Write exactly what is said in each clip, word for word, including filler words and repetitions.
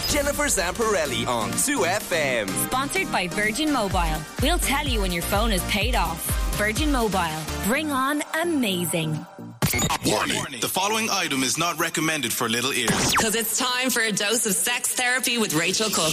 Jennifer Zamparelli on two F M. Sponsored by Virgin Mobile. We'll tell you when your phone is paid off. Virgin Mobile. Bring on amazing. Warning. The following item is not recommended for little ears. Because it's time for a dose of sex therapy with Rachel Cook.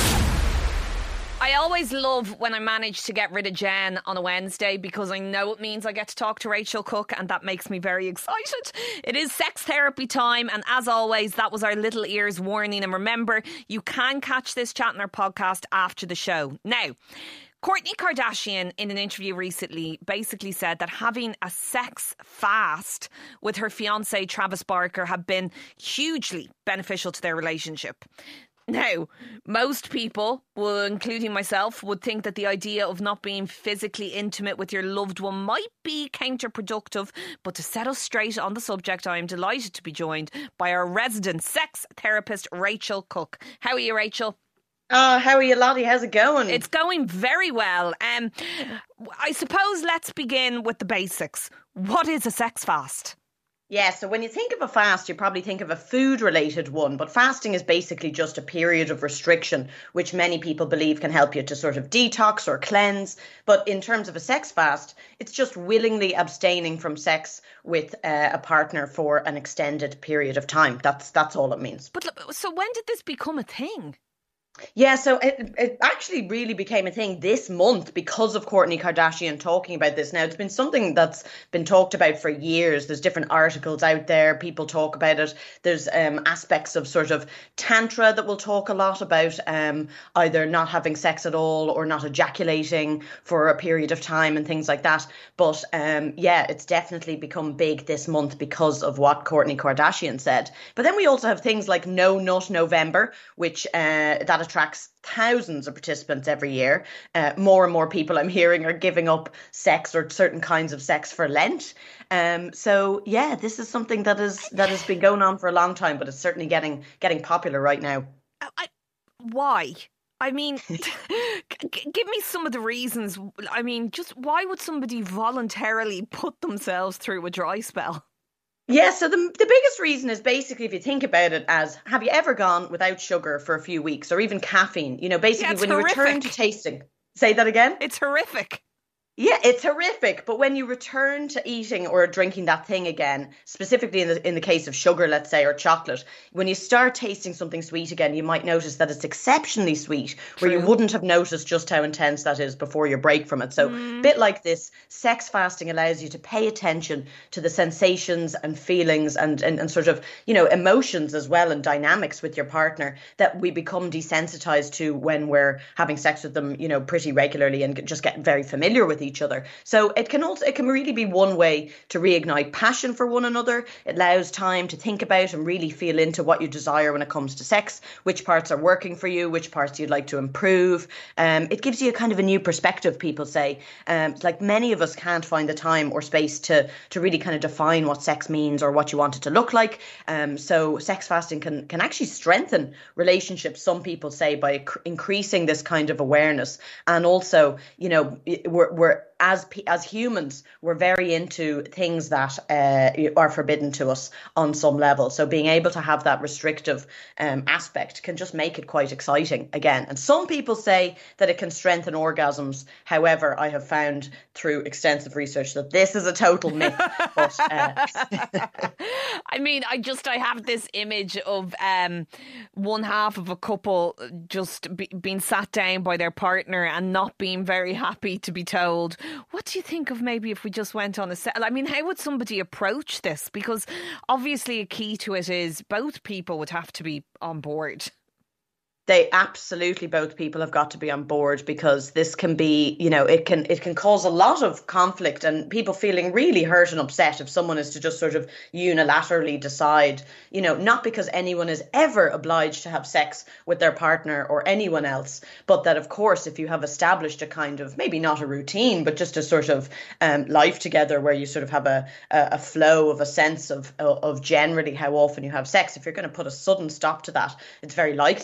I always love when I manage to get rid of Jen on a Wednesday because I know it means I get to talk to Rachel Cook, and that makes me very excited. It is sex therapy time, and as always, that was our little ears warning. And remember, you can catch this chat in our podcast after the show. Now, Kourtney Kardashian, in an interview recently, basically said that having a sex fast with her fiancé Travis Barker had been hugely beneficial to their relationship. Now, most people, well, including myself, would think that the idea of not being physically intimate with your loved one might be counterproductive. But to set us straight on the subject, I am delighted to be joined by our resident sex therapist, Rachel Cook. How are you, Rachel? Oh, how are you, Lottie? How's it going? It's going very well. Um, I suppose let's begin with the basics. What is a sex fast? Yeah, so when you think of a fast, you probably think of a food-related one, but fasting is basically just a period of restriction, which many people believe can help you to sort of detox or cleanse. But in terms of a sex fast, it's just willingly abstaining from sex with uh, a partner for an extended period of time. That's that's all it means. But so when did this become a thing? Yeah, so it, it actually really became a thing this month because of Kourtney Kardashian talking about this. Now, it's been something that's been talked about for years. There's different articles out there. People talk about it. There's um, aspects of sort of tantra that will talk a lot about um, either not having sex at all or not ejaculating for a period of time and things like that. But um, yeah, it's definitely become big this month because of what Kourtney Kardashian said. But then we also have things like No Nut November, which uh, that attracts thousands of participants every year. Uh, more and more people I'm hearing are giving up sex or certain kinds of sex for Lent. Um, so yeah, this is something that is that has been going on for a long time, but it's certainly getting getting popular right now. I, why? I mean, g- give me some of the reasons. I mean, just why would somebody voluntarily put themselves through a dry spell? Yeah, so the the biggest reason is basically, if you think about it as, have you ever gone without sugar for a few weeks or even caffeine? You know, basically yeah, when horrific. you return to tasting. Say that again? It's horrific. Yeah, it's horrific. But when you return to eating or drinking that thing again, specifically in the in the case of sugar, let's say, or chocolate, when you start tasting something sweet again, you might notice that it's exceptionally sweet, True. where you wouldn't have noticed just how intense that is before your break from it. So mm. a bit like this, sex fasting allows you to pay attention to the sensations and feelings and, and, and sort of, you know, emotions as well and dynamics with your partner that we become desensitized to when we're having sex with them, you know, pretty regularly and just get very familiar with each other. So it can also it can really be one way to reignite passion for one another. It allows time to think about and really feel into what you desire when it comes to sex, which parts are working for you, which parts you'd like to improve. Um, it gives you a kind of a new perspective, people say. Um, like many of us can't find the time or space to to really kind of define what sex means or what you want it to look like. Um, so sex fasting can can actually strengthen relationships, some people say, by cr- increasing this kind of awareness. And also, you know, we're, we're As as humans, we're very into things that uh, are forbidden to us on some level. So being able to have that restrictive um, aspect can just make it quite exciting again. And some people say that it can strengthen orgasms. However, I have found through extensive research that this is a total myth. But, uh... I mean, I just I have this image of um, one half of a couple just be, being sat down by their partner and not being very happy to be told, what do you think of maybe if we just went on a set? I mean, how would somebody approach this? Because obviously a key to it is both people would have to be on board. They absolutely, both people have got to be on board, because this can be, you know, it can it can cause a lot of conflict and people feeling really hurt and upset if someone is to just sort of unilaterally decide, you know, not because anyone is ever obliged to have sex with their partner or anyone else, but that, of course, if you have established a kind of, maybe not a routine, but just a sort of um, life together where you sort of have a, a, a flow of a sense of, of generally how often you have sex, if you're going to put a sudden stop to that, it's very likely that the other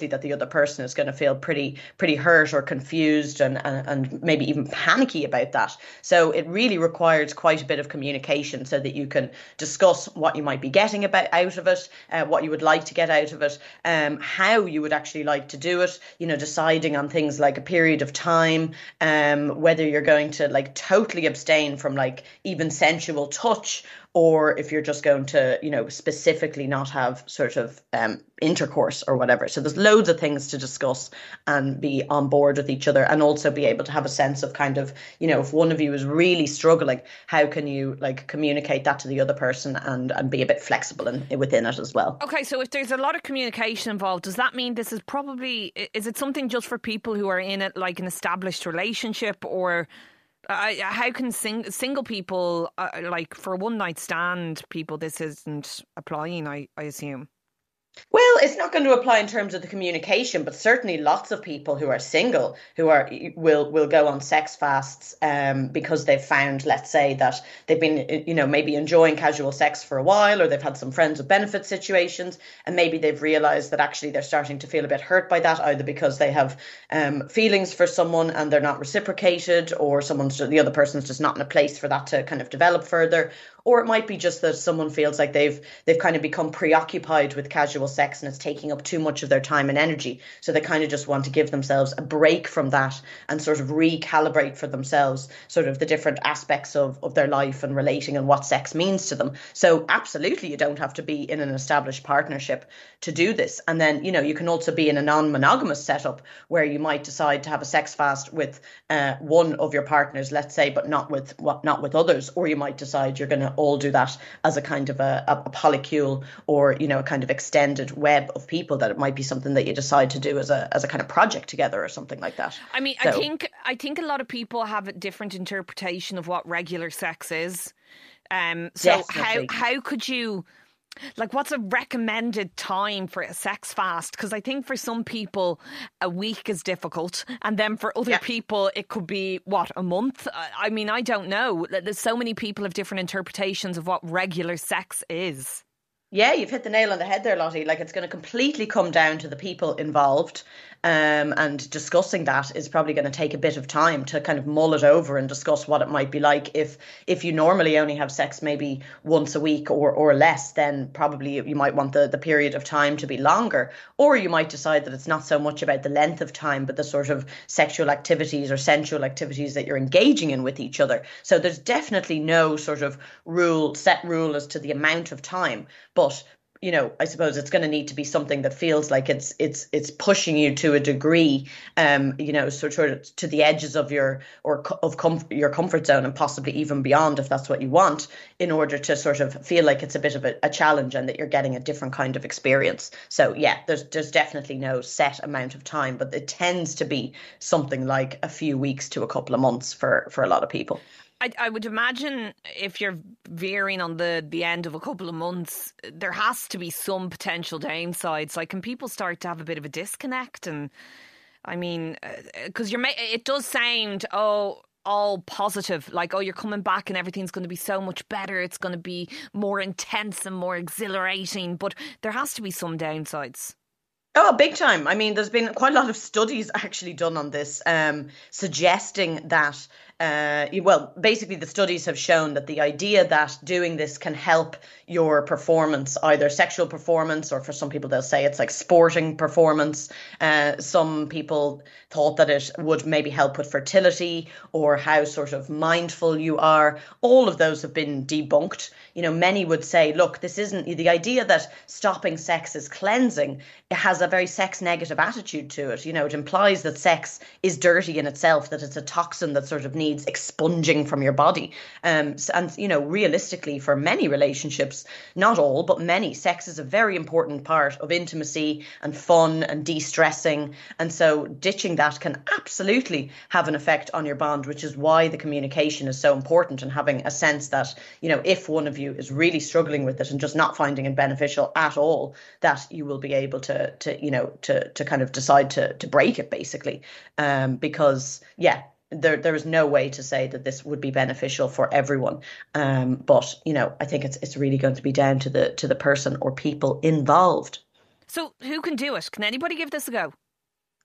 person is going to feel pretty pretty hurt or confused and, and, and maybe even panicky about that. So it really requires quite a bit of communication so that you can discuss what you might be getting about out of it, uh, what you would like to get out of it, um, how you would actually like to do it, you know, deciding on things like a period of time, um, whether you're going to like totally abstain from like even sensual touch, or if you're just going to, you know, specifically not have sort of um, intercourse or whatever. So there's loads of things to discuss and be on board with each other, and also be able to have a sense of kind of, you know, if one of you is really struggling, how can you like communicate that to the other person and, and be a bit flexible in, within it as well. Okay, so if there's a lot of communication involved, does that mean this is probably, is it something just for people who are in it like an established relationship, or Uh, how can sing- single people, uh, like for one night stand people, this isn't applying, I, I assume? Well, it's not going to apply in terms of the communication, but certainly lots of people who are single who are will will go on sex fasts um, because they've found, let's say, that they've been, you know, maybe enjoying casual sex for a while, or they've had some friends with benefit situations, and maybe they've realized that actually they're starting to feel a bit hurt by that, either because they have um, feelings for someone and they're not reciprocated, or someone's the other person's just not in a place for that to kind of develop further. Or it might be just that someone feels like they've they've kind of become preoccupied with casual sex and it's taking up too much of their time and energy. So they kind of just want to give themselves a break from that and sort of recalibrate for themselves sort of the different aspects of, of their life and relating and what sex means to them. So absolutely, you don't have to be in an established partnership to do this. And then, you know, you can also be in a non-monogamous setup where you might decide to have a sex fast with uh, one of your partners, let's say, but not with what not with others. Or you might decide you're going to all do that as a kind of a, a polycule, or, you know, a kind of extended web of people, that it might be something that you decide to do as a as a kind of project together or something like that. I mean, so, I think I think a lot of people have a different interpretation of what regular sex is. Um, so definitely. how how could you, like, what's a recommended time for a sex fast? Because I think for some people a week is difficult, and then for other yeah. people it could be, what, a month? I mean, I don't know. There's so many people have different interpretations of what regular sex is. Yeah, you've hit the nail on the head there, Lottie. Like, it's going to completely come down to the people involved. Um, and discussing that is probably going to take a bit of time to kind of mull it over and discuss what it might be like. If if you normally only have sex maybe once a week or, or less, then probably you might want the, the period of time to be longer. Or you might decide that it's not so much about the length of time, but the sort of sexual activities or sensual activities that you're engaging in with each other. So there's definitely no sort of rule, set rule as to the amount of time. But you know, I suppose it's going to need to be something that feels like it's it's it's pushing you to a degree, um, you know, sort of to the edges of your or of com- your comfort zone, and possibly even beyond, if that's what you want, in order to sort of feel like it's a bit of a, a challenge and that you're getting a different kind of experience. So yeah, there's there's definitely no set amount of time, but it tends to be something like a few weeks to a couple of months for for a lot of people. I, I would imagine if you're veering on the, the end of a couple of months, there has to be some potential downsides. Like, can people start to have a bit of a disconnect? And I mean, because you're, it does sound, oh, all positive, like, oh, you're coming back and everything's going to be so much better. It's going to be more intense and more exhilarating. But there has to be some downsides. Oh, big time. I mean, there's been quite a lot of studies actually done on this, um, suggesting that Uh, well, basically the studies have shown that the idea that doing this can help your performance, either sexual performance, or for some people they'll say it's like sporting performance. Uh, some people thought that it would maybe help with fertility or how sort of mindful you are. All of those have been debunked. You know, many would say, look, this isn't the idea that stopping sex is cleansing. It has a very sex negative attitude to it. You know, it implies that sex is dirty in itself, that it's a toxin that sort of needs expunging from your body. Um, and, you know, realistically, for many relationships, not all, but many, sex is a very important part of intimacy and fun and de-stressing. And so ditching that can absolutely have an effect on your bond, which is why the communication is so important, and having a sense that, you know, if one of you is really struggling with it and just not finding it beneficial at all, that you will be able to, to you know, to to kind of decide to to break it, basically. Um, because, yeah, There, there is no way to say that this would be beneficial for everyone. Um, but, you know, I think it's it's really going to be down to the to the person or people involved. So who can do it? Can anybody give this a go?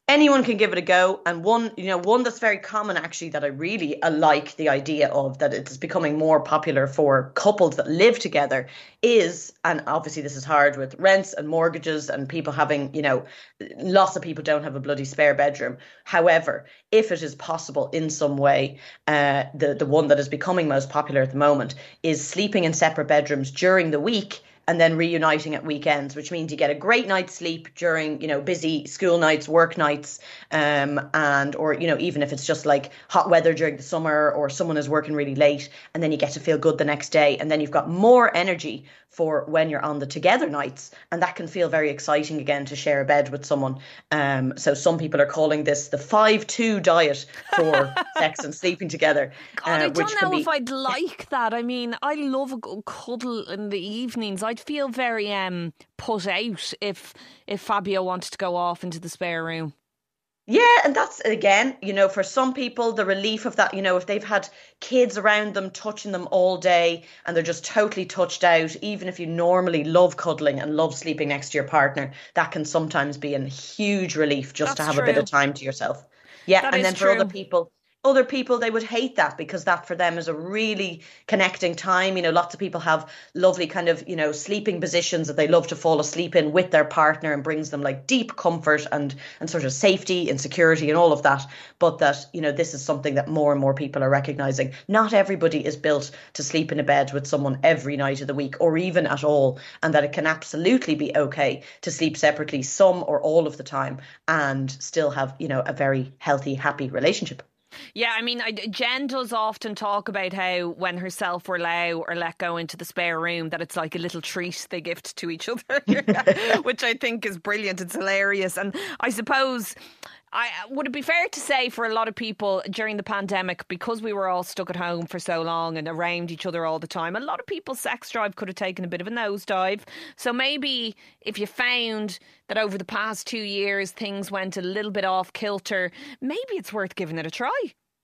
Anyone can give it a go, and one, you know, one that's very common actually that I really uh, like the idea of, that it's becoming more popular for couples that live together is, and obviously this is hard with rents and mortgages and people having, you know, lots of people don't have a bloody spare bedroom. However, if it is possible in some way, uh, the the one that is becoming most popular at the moment is sleeping in separate bedrooms during the week and then reuniting at weekends, which means you get a great night's sleep during, you know, busy school nights, work nights, um, and, or, you know, even if it's just like hot weather during the summer or someone is working really late, and then you get to feel good the next day. And then you've got more energy for when you're on the together nights. And that can feel very exciting again to share a bed with someone. Um, so some people are calling this the five two diet for sex and sleeping together. God, uh, I don't know be, if I'd like that. I mean, I love a good cuddle in the evenings. I'd feel very um, put out if if Fabio wanted to go off into the spare room. Yeah, and that's, again, you know, for some people, the relief of that, you know, if they've had kids around them touching them all day and they're just totally touched out, even if you normally love cuddling and love sleeping next to your partner, that can sometimes be a huge relief just that's to have true. a bit of time to yourself. Yeah, that and then true. for other people, other people, they would hate that because that for them is a really connecting time. You know, lots of people have lovely kind of, you know, sleeping positions that they love to fall asleep in with their partner, and brings them like deep comfort and and sort of safety and security and all of that. But that, you know, this is something that more and more people are recognizing. Not everybody is built to sleep in a bed with someone every night of the week or even at all, and that it can absolutely be okay to sleep separately some or all of the time and still have, you know, a very healthy, happy relationship. Yeah, I mean, I, Jen does often talk about how when herself or Lau are let go into the spare room, that it's like a little treat they gift to each other, which I think is brilliant. It's hilarious. And I suppose, I would it be fair to say for a lot of people during the pandemic, because we were all stuck at home for so long and around each other all the time, a lot of people's sex drive could have taken a bit of a nosedive. So maybe if you found that over the past two years things went a little bit off kilter, maybe it's worth giving it a try.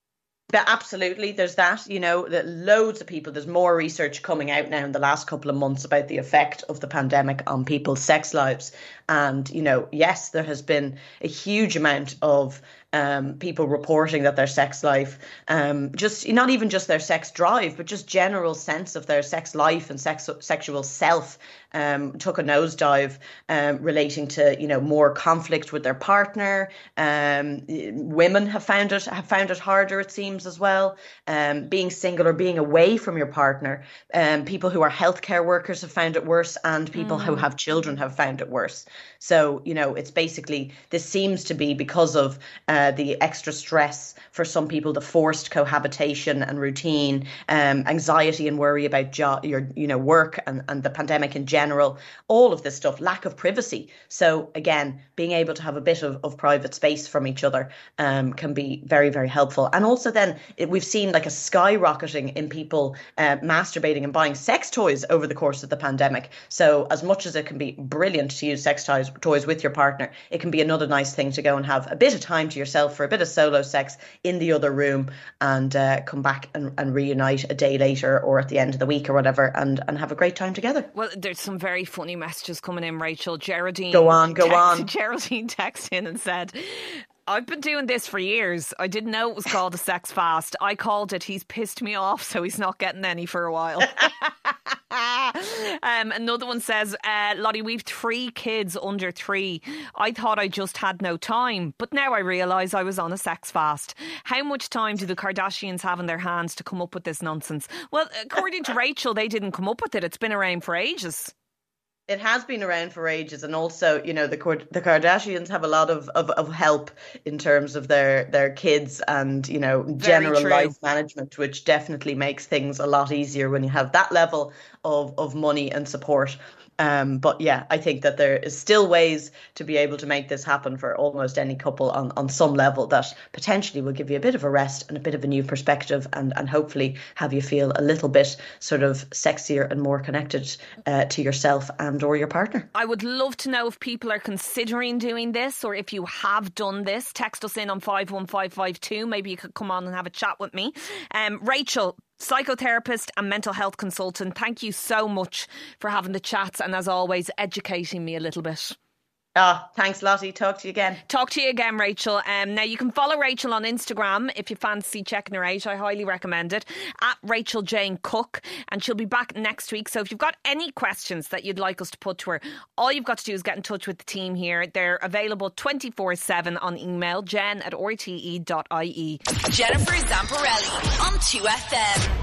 But absolutely, there's that, you know, that loads of people, there's more research coming out now in the last couple of months about the effect of the pandemic on people's sex lives. And, you know, yes, there has been a huge amount of um, people reporting that their sex life, um, just not even just their sex drive, but just general sense of their sex life and sex, sexual self um, took a nosedive, um, relating to, you know, more conflict with their partner. Um, women have found it have found it harder, it seems, as well. Um, being single or being away from your partner. Um, people who are healthcare workers have found it worse, and people mm. who have children have found it worse. So, you know, it's basically, this seems to be because of uh, the extra stress for some people, the forced cohabitation and routine, um, anxiety and worry about job, your, you know, work and, and the pandemic in general, all of this stuff, lack of privacy. So again, being able to have a bit of, of private space from each other um, can be very, very helpful. And also then it, we've seen like a skyrocketing in people uh, masturbating and buying sex toys over the course of the pandemic. So as much as it can be brilliant to use sex toys, toys with your partner, it can be another nice thing to go and have a bit of time to yourself for a bit of solo sex in the other room, and uh, come back and, and reunite a day later or at the end of the week or whatever, and, and have a great time together. Well, there's some very funny messages coming in, Rachel. Geraldine, go on, go text, on. Geraldine texted in and said, I've been doing this for years. I didn't know it was called a sex fast. I called it, he's pissed me off, so he's not getting any for a while. um, another one says, uh, Lottie, we've three kids under three. I thought I just had no time, but now I realise I was on a sex fast. How much time do the Kardashians have in their hands to come up with this nonsense? Well, according to Rachel, they didn't come up with it. It's been around for ages. It has been around for ages, and also, you know, the the Kardashians have a lot of, of, of help in terms of their, their kids and, you know, general life management, which definitely makes things a lot easier when you have that level of, of money and support. Um, but yeah, I think that there is still ways to be able to make this happen for almost any couple on, on some level that potentially will give you a bit of a rest and a bit of a new perspective, and, and hopefully have you feel a little bit sort of sexier and more connected uh, to yourself and or your partner. I would love to know if people are considering doing this, or if you have done this. Text us in on five one five five two. Maybe you could come on and have a chat with me. Um, Rachel, psychotherapist and mental health consultant, thank you so much for having the chats and, as always, educating me a little bit. Ah, oh, thanks, Lottie. Talk to you again. Talk to you again, Rachel. Um, now, you can follow Rachel on Instagram if you fancy checking her out. I highly recommend it. At Rachel Jane Cook. And she'll be back next week. So if you've got any questions that you'd like us to put to her, all you've got to do is get in touch with the team here. They're available twenty-four seven on email, jen at r t e dot i e. Jennifer Zamparelli on two F M.